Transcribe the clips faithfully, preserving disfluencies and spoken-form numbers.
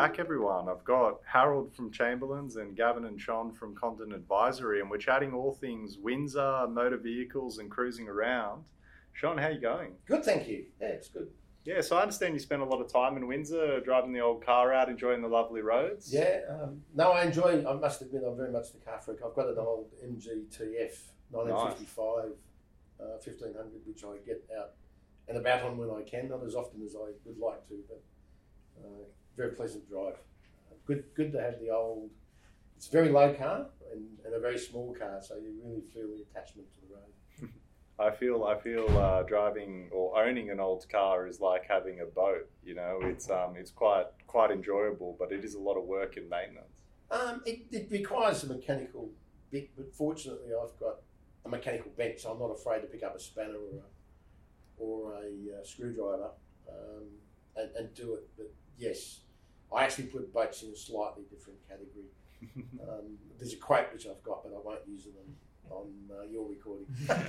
back, everyone. I've got Harold from Chamberlains and Gavin and Sean from Content Advisory, and we're chatting all things Windsor, motor vehicles and cruising around. Sean, how are you going? Good, thank you. Yeah, it's good. Yeah, so I understand you spent a lot of time in Windsor, driving the old car out, enjoying the lovely roads. Yeah, um, no, I enjoy, I must admit, I'm very much the car freak. I've got an old M G T F nineteen fifty-five nice. uh, fifteen hundred, which I get out and about on when I can, not as often as I would like to, but uh, very pleasant drive. Uh, good good to have the old, it's a very low car and, and a very small car, so you really feel the attachment to the road. I feel I feel uh, driving or owning an old car is like having a boat. You know, it's um it's quite quite enjoyable, but it is a lot of work and maintenance. Um, it, it requires a mechanical bit, but fortunately I've got a mechanical bent, so I'm not afraid to pick up a spanner or a, or a uh, screwdriver um, and, and do it. But yes, I actually put boats in a slightly different category. um, there's a quote which I've got, but I won't use it on. on uh, your recording.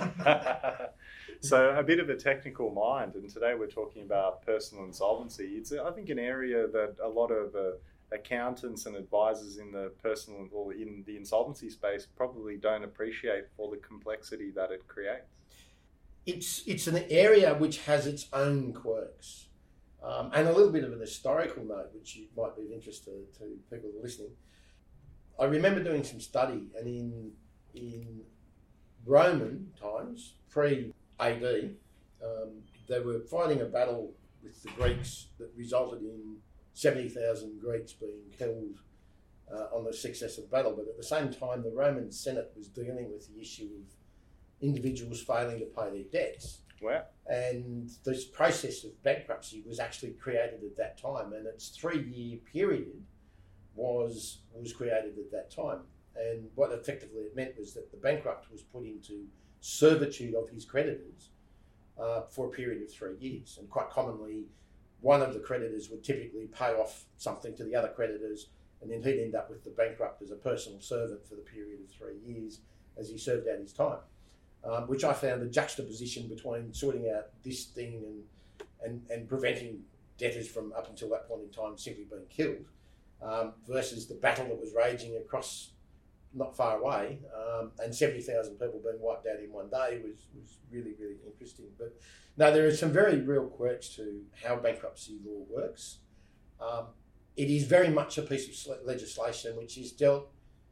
So a bit of a technical mind, and today we're talking about personal insolvency. It's, I think, an area that a lot of uh, accountants and advisors in the personal or in the insolvency space probably don't appreciate for the complexity that it creates. It's it's an area which has its own quirks, um, and a little bit of an historical note, which might be of interest to, to people who are listening. I remember doing some study, and in in Roman times, pre-A D, um, they were fighting a battle with the Greeks that resulted in seventy thousand Greeks being killed uh, on the success of the battle. But at the same time, the Roman Senate was dealing with the issue of individuals failing to pay their debts. Wow. And this process of bankruptcy was actually created at that time, and its three-year period was was created at that time. And what effectively it meant was that the bankrupt was put into servitude of his creditors uh, for a period of three years. And quite commonly, one of the creditors would typically pay off something to the other creditors, and then he'd end up with the bankrupt as a personal servant for the period of three years as he served out his time, um, which I found a juxtaposition between sorting out this thing and, and, and preventing debtors from, up until that point in time, simply being killed, um, versus the battle that was raging across not far away, um, and seventy thousand people being wiped out in one day was, was really, really interesting. But no, there are some very real quirks to how bankruptcy law works. Um, it is very much a piece of legislation which is dealt,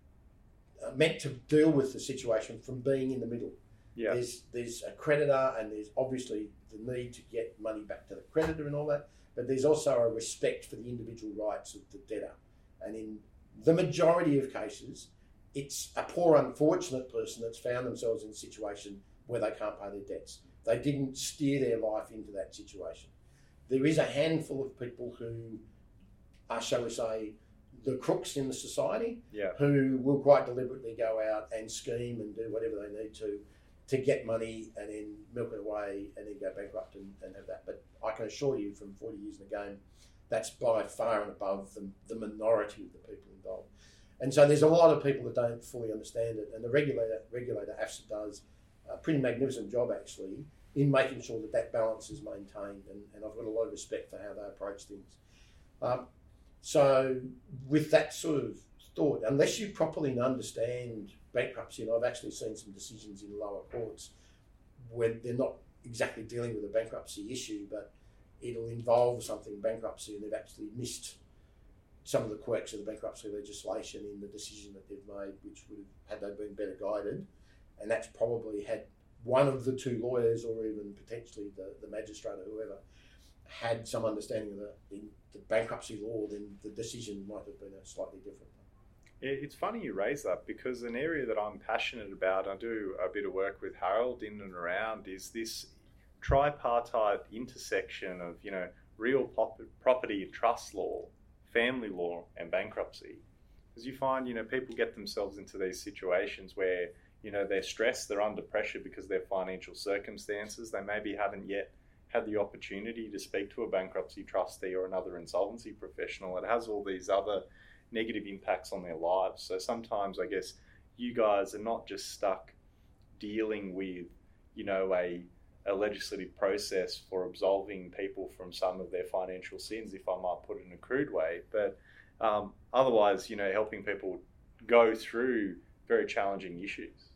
uh, meant to deal with the situation from being in the middle. Yeah. There's, there's a creditor, and there's obviously the need to get money back to the creditor and all that, but there's also a respect for the individual rights of the debtor. And in the majority of cases, it's a poor, unfortunate person that's found themselves in a situation where they can't pay their debts. They didn't steer their life into that situation. There is a handful of people who are, shall we say, the crooks in the society, yeah. who will quite deliberately go out and scheme and do whatever they need to to get money and then milk it away and then go bankrupt and, and have that. But I can assure you, from forty years in the game, that's by far and above the, the minority of the people involved. And so there's a lot of people that don't fully understand it, and the regulator, regulator AFSA does a pretty magnificent job actually in making sure that that balance is maintained, and, and I've got a lot of respect for how they approach things. Um, so with that sort of thought, unless you properly understand bankruptcy, and I've actually seen some decisions in lower courts where they're not exactly dealing with a bankruptcy issue, but it'll involve something bankruptcy, and they've actually missed some of the quirks of the bankruptcy legislation in the decision that they've made, which would have, had they been better guided, and that's probably had one of the two lawyers or even potentially the, the magistrate or whoever had some understanding of the, in the bankruptcy law, then the decision might have been a slightly different one. It's funny you raise that, because an area that I'm passionate about, I do a bit of work with Harold in and around, is this tripartite intersection of, you know, real pop- property and trust law, family law and bankruptcy. Because you find, you know, people get themselves into these situations where, you know, they're stressed, they're under pressure because of their financial circumstances. They maybe haven't yet had the opportunity to speak to a bankruptcy trustee or another insolvency professional. It has all these other negative impacts on their lives. So sometimes I guess you guys are not just stuck dealing with, you know, a a legislative process for absolving people from some of their financial sins, if I might put it in a crude way, but um, otherwise, you know, helping people go through very challenging issues.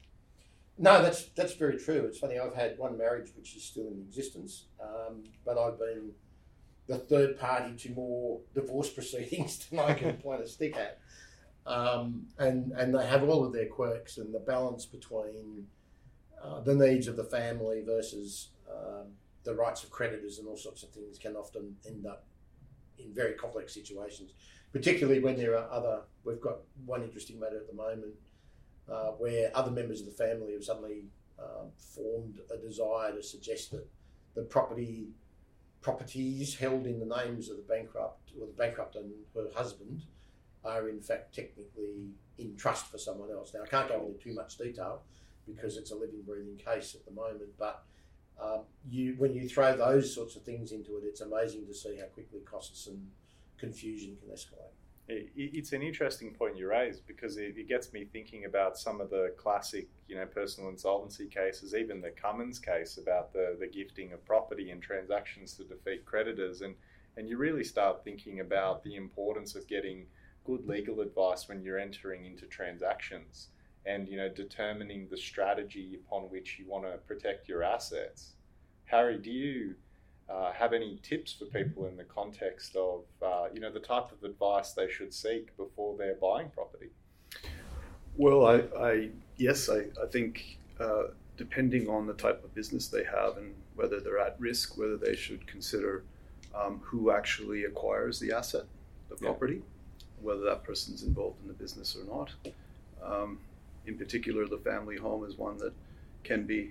No, that's that's very true. It's funny, I've had one marriage which is still in existence, um, but I've been the third party to more divorce proceedings than I can point a stick at. Um, and, and they have all of their quirks, and the balance between uh, the needs of the family versus um, the rights of creditors and all sorts of things can often end up in very complex situations, particularly when there are other, we've got one interesting matter at the moment, Uh, where other members of the family have suddenly um, formed a desire to suggest that the property properties held in the names of the bankrupt or the bankrupt and her husband are in fact technically in trust for someone else. Now, I can't go into too much detail because it's a living, breathing case at the moment, but um, you when you throw those sorts of things into it, it's amazing to see how quickly costs and confusion can escalate. It's an interesting point you raise, because it gets me thinking about some of the classic, you know, personal insolvency cases, even the Cummins case about the, the gifting of property and transactions to defeat creditors. And, and you really start thinking about the importance of getting good legal advice when you're entering into transactions and, you know, determining the strategy upon which you want to protect your assets. Harry, do you Uh, have any tips for people in the context of, uh, you know, the type of advice they should seek before they're buying property? Well, I, I yes, I, I think uh, depending on the type of business they have and whether they're at risk, whether they should consider um, who actually acquires the asset, the property, yeah. whether that person's involved in the business or not. Um, in particular, the family home is one that can be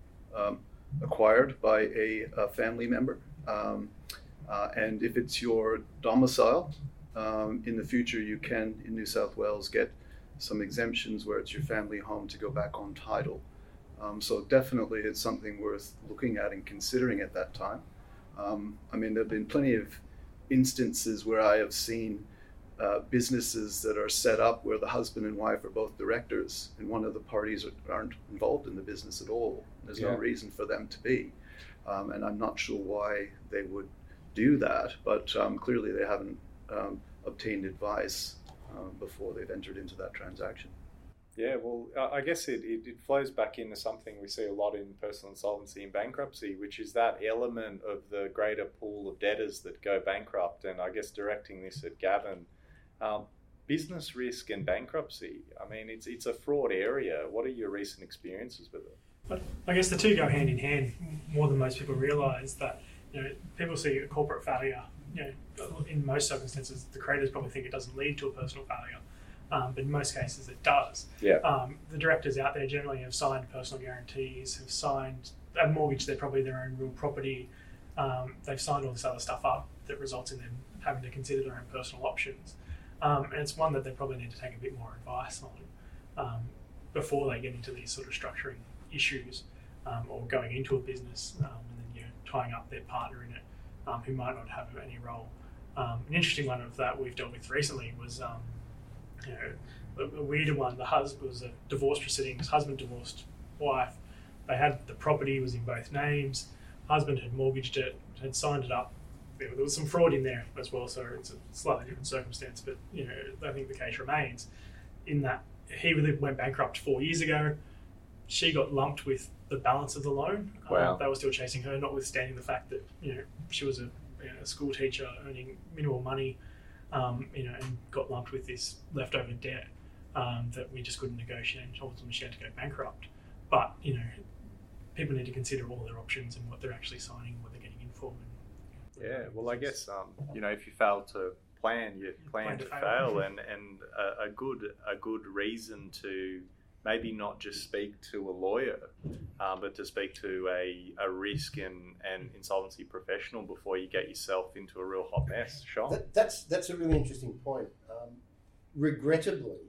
um, acquired by a, a family member, um, uh, and if it's your domicile, um, in the future you can, in New South Wales, get some exemptions where it's your family home to go back on title. Um, so definitely it's something worth looking at and considering at that time. Um, I mean, there have been plenty of instances where I have seen uh, businesses that are set up where the husband and wife are both directors and one of the parties aren't involved in the business at all. There's yeah. no reason for them to be. Um, and I'm not sure why they would do that, but um, clearly they haven't um, obtained advice uh, before they've entered into that transaction. Yeah, well, I guess it, it, it flows back into something we see a lot in personal insolvency and bankruptcy, which is that element of the greater pool of debtors that go bankrupt. And I guess directing this at Gavin, um, business risk and bankruptcy, I mean, it's it's a fraud area. What are your recent experiences with it? But I guess the two go hand in hand more than most people realise. That, you know, people see a corporate failure, you know, in most circumstances, the creditors probably think it doesn't lead to a personal failure. Um, but in most cases it does. Yeah. Um, the directors out there generally have signed personal guarantees, have signed a mortgage, they're probably their own real property. Um, they've signed all this other stuff up that results in them having to consider their own personal options. Um, and it's one that they probably need to take a bit more advice on um, before they get into these sort of structuring issues um, or going into a business um, and then, you know, tying up their partner in it um, who might not have any role. Um, an interesting one of that we've dealt with recently was um, you know, a, a weirder one. The husband was a divorce proceedings, husband divorced wife. They had the property was in both names. Husband had mortgaged it, had signed it up. There was some fraud in there as well, so it's a slightly different circumstance. But you know, I think the case remains in that he went bankrupt four years ago. She got lumped with the balance of the loan. Wow. Um, they were still chasing her, notwithstanding the fact that, you know, she was a, you know, a school teacher earning minimal money, um, you know, and got lumped with this leftover debt um, that we just couldn't negotiate. And ultimately, she had to go bankrupt. But you know, people need to consider all their options and what they're actually signing, what they're getting in for. And, you know, yeah, well, I guess um, you know, if you fail to plan, you plan, plan to, to fail, fail and and a, a good a good reason to maybe not just speak to a lawyer, um, but to speak to a, a risk and, and insolvency professional before you get yourself into a real hot mess. Sean? That, that's that's a really interesting point. Um, regrettably,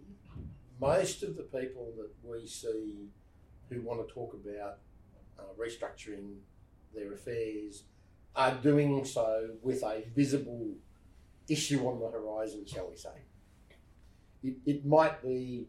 most of the people that we see who want to talk about uh, restructuring their affairs are doing so with a visible issue on the horizon, shall we say. It, it might be,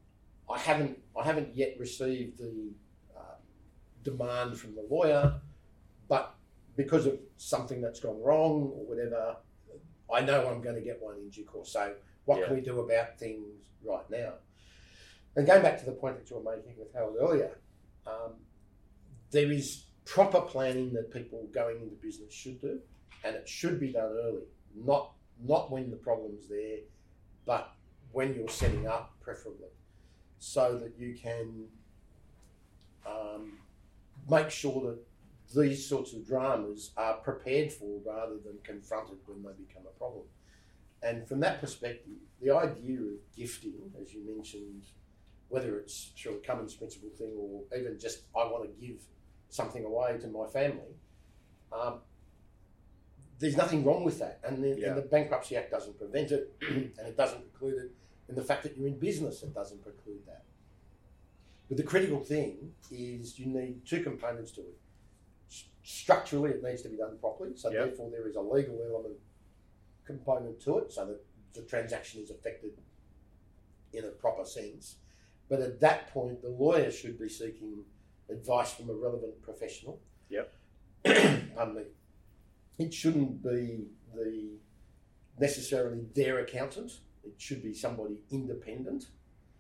I haven't I haven't yet received the uh, demand from the lawyer, but because of something that's gone wrong or whatever, I know I'm going to get one in due course. So what Yeah. can we do about things right now? And going back to the point that you were making with Harold earlier, um, there is proper planning that people going into business should do, and it should be done early, not not when the problem's there, but when you're setting up, preferably, so that you can um, make sure that these sorts of dramas are prepared for rather than confronted when they become a problem. And from that perspective, the idea of gifting, as you mentioned, whether it's through a Cummins principle thing or even just I want to give something away to my family, um, there's nothing wrong with that. And the, Yeah. and the Bankruptcy Act doesn't prevent it, and it doesn't preclude it. And the fact that you're in business, it doesn't preclude that. But the critical thing is you need two components to it. S- Structurally, it needs to be done properly, so Yep. therefore there is a legal element component to it, so that the transaction is effected in a proper sense. But at that point, the lawyer should be seeking advice from a relevant professional. Yep. Pardon me. It shouldn't be the necessarily their accountant. It should be somebody independent,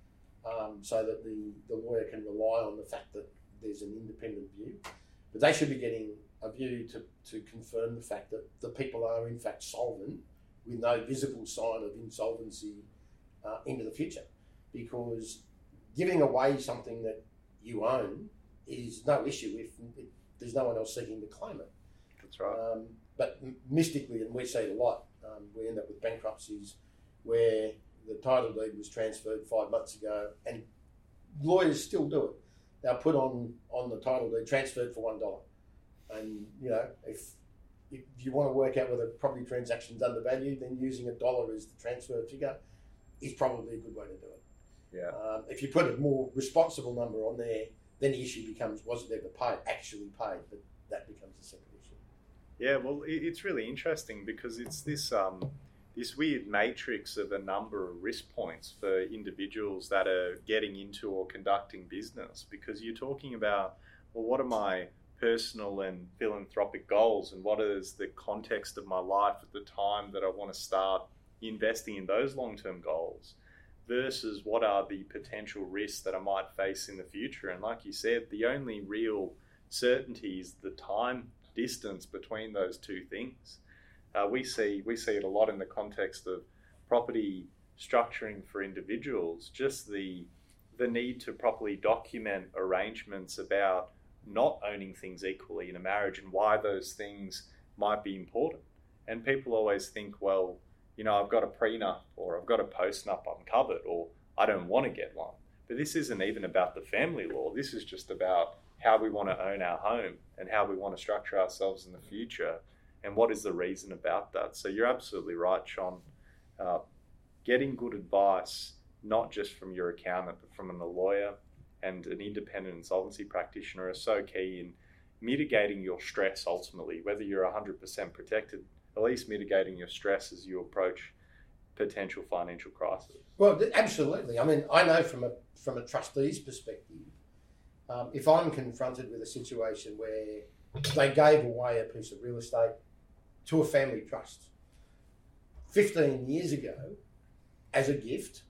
um, so that the, the lawyer can rely on the fact that there's an independent view. But they should be getting a view to, to confirm the fact that the people are in fact solvent with no visible sign of insolvency uh, into the future. Because giving away something that you own is no issue if it, there's no one else seeking to claim it. That's right. Um, but mystically, and we see it a lot, um, we end up with bankruptcies where the title deed was transferred five months ago, and lawyers still do it. They'll put on, on the title deed transferred for one dollar, and you know if if you want to work out whether property transaction's undervalued, then using a dollar as the transfer figure is probably a good way to do it. Yeah. Um, if you put a more responsible number on there, then the issue becomes was it ever paid, actually paid, but that becomes a separate issue. Yeah, well, it- it's really interesting because it's this um, this weird matrix of a number of risk points for individuals that are getting into or conducting business. Because you're talking about, well, what are my personal and philanthropic goals, and what is the context of my life at the time that I want to start investing in those long-term goals, versus what are the potential risks that I might face in the future. And like you said, the only real certainty is the time distance between those two things. Uh, we see we see it a lot in the context of property structuring for individuals, just the the need to properly document arrangements about not owning things equally in a marriage and why those things might be important. And people always think, well, you know, I've got a prenup or I've got a postnup, I'm covered, or I don't want to get one. But this isn't even about the family law. This is just about how we want to own our home and how we want to structure ourselves in the future and what is the reason about that. So you're absolutely right, Sean. Uh, getting good advice, not just from your accountant, but from a lawyer and an independent insolvency practitioner, are so key in mitigating your stress ultimately, whether you're one hundred percent protected, at least mitigating your stress as you approach potential financial crisis. Well, absolutely. I mean, I know from a from a trustee's perspective, um, if I'm confronted with a situation where they gave away a piece of real estate to a family trust fifteen years ago as a gift,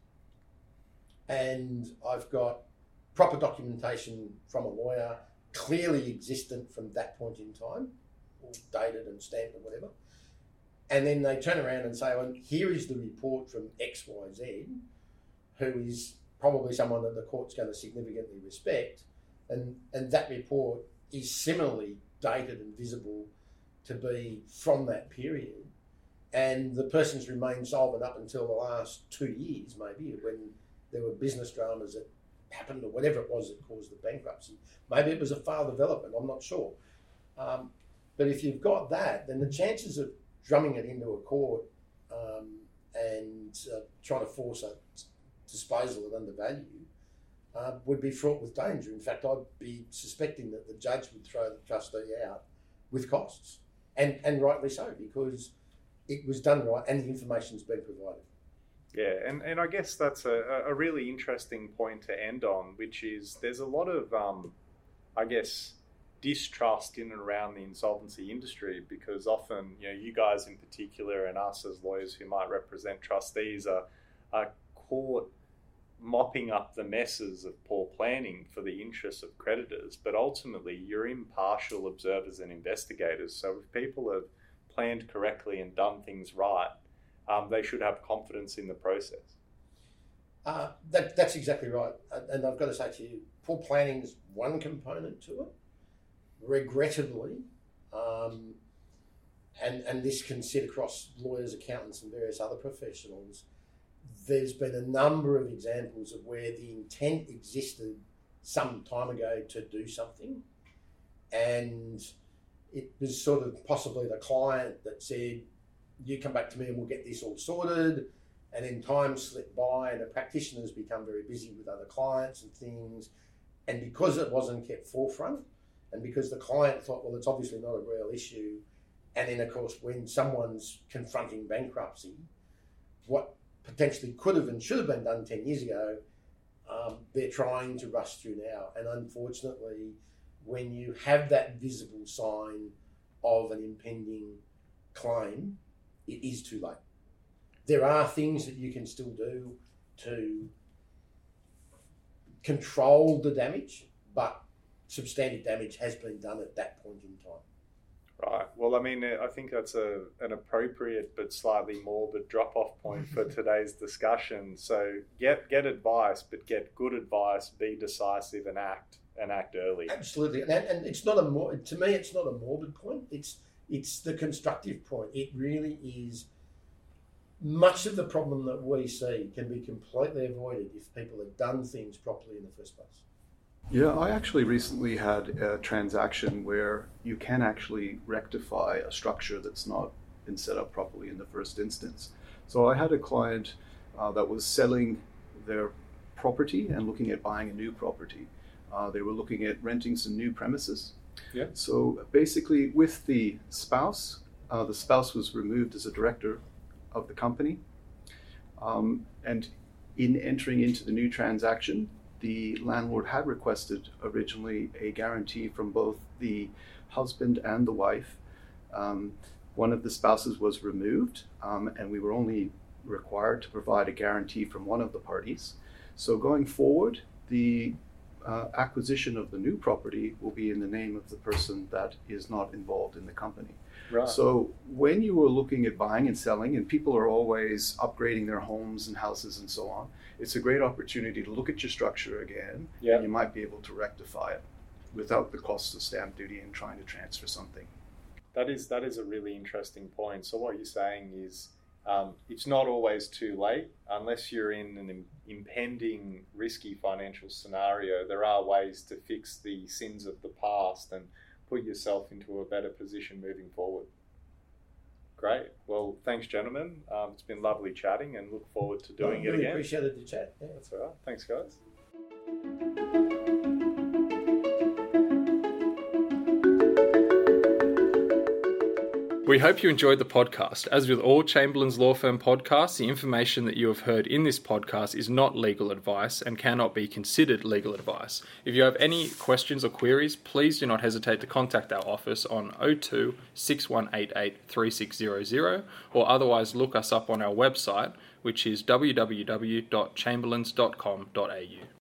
and I've got proper documentation from a lawyer, clearly existent from that point in time, or dated and stamped or whatever, and then they turn around and say, well, here is the report from X Y Z, who is probably someone that the court's going to significantly respect, and, and that report is similarly dated and visible to be from that period, and the person's remained solvent up until the last two years, maybe, when there were business dramas that happened or whatever it was that caused the bankruptcy. Maybe it was a failed development, I'm not sure. Um, but if you've got that, then the chances of drumming it into a court um, and uh, trying to force a disposal at undervalue uh, would be fraught with danger. In fact, I'd be suspecting that the judge would throw the trustee out with costs, and, and rightly so, because it was done right and the information's been provided. Yeah, and, and I guess that's a, a really interesting point to end on, which is there's a lot of, um, I guess, distrust in and around the insolvency industry, because often, you know, you guys in particular and us as lawyers who might represent trustees are, are caught mopping up the messes of poor planning for the interests of creditors, but ultimately you're impartial observers and investigators. So if people have planned correctly and done things right, um, they should have confidence in the process. Uh, that, that's exactly right. And I've got to say to you, poor planning is one component to it. Regrettably, um, and, and this can sit across lawyers, accountants and various other professionals, there's been a number of examples of where the intent existed some time ago to do something, and it was sort of possibly the client that said, you come back to me and we'll get this all sorted, and then time slipped by and the practitioners become very busy with other clients and things, and because it wasn't kept forefront, and because the client thought, well, it's obviously not a real issue, and then of course when someone's confronting bankruptcy, what potentially could have and should have been done ten years ago, um, they're trying to rush through now. And unfortunately, when you have that visible sign of an impending claim, it is too late. There are things that you can still do to control the damage, but substantive damage has been done at that point in time. Right. Well, I mean, I think that's a an appropriate but slightly morbid drop-off point for today's discussion. So get get advice, but get good advice, be decisive and act and act early. Absolutely. And, and it's not a mor- to me, it's not a morbid point. It's it's the constructive point. It really is. Much of the problem that we see can be completely avoided if people have done things properly in the first place. Yeah, I actually recently had a transaction where you can actually rectify a structure that's not been set up properly in the first instance. So I had a client uh, that was selling their property and looking at buying a new property. Uh, they were looking at renting some new premises. Yeah. So basically with the spouse, uh, the spouse was removed as a director of the company. Um, and in entering into the new transaction, the landlord had requested originally a guarantee from both the husband and the wife. Um, one of the spouses was removed, um, and we were only required to provide a guarantee from one of the parties. So going forward, the uh, acquisition of the new property will be in the name of the person that is not involved in the company. Right. So when you are looking at buying and selling, and people are always upgrading their homes and houses and so on, it's a great opportunity to look at your structure again, Yeah. and you might be able to rectify it without the cost of stamp duty and trying to transfer something. That is that is a really interesting point. So what you're saying is um, it's not always too late unless you're in an im- impending risky financial scenario. There are ways to fix the sins of the past and put yourself into a better position moving forward. Great. Well, thanks, gentlemen. Um, it's been lovely chatting and look forward to doing I really it again. appreciated the chat. Yeah. That's all right. Thanks, guys. We hope you enjoyed the podcast. As with all Chamberlain's Law Firm podcasts, the information that you have heard in this podcast is not legal advice and cannot be considered legal advice. If you have any questions or queries, please do not hesitate to contact our office on oh two, six one eight eight, three six zero zero or otherwise look us up on our website, which is w w w dot chamberlains dot com dot a u.